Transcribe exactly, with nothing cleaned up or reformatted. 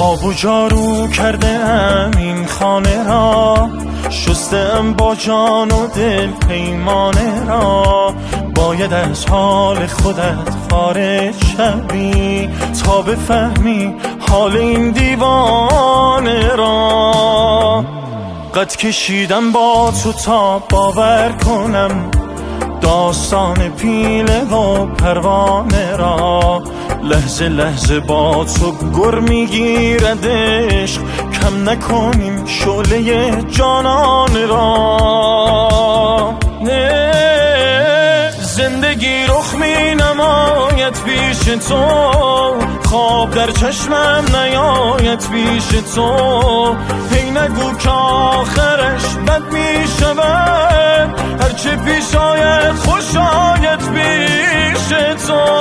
آب و جارو کرده ام این خانه را، شستم با جان و دل پیمانه را. باید از حال خودت خارج شوی تا بفهمی حال این دیوانه را. قد کشیدم با تو تا باور کنم داستان پیله و پروانه را. لحظه لحظه با تو گر میگیرد عشق، کم نکنیم شعله جانان را. نه زندگی رخ می نماید پیش تو، خواب در چشمم نیاید پیش تو. هی نگو که آخرش بد می شود، هرچه پیش آید خوش آید پیش تو.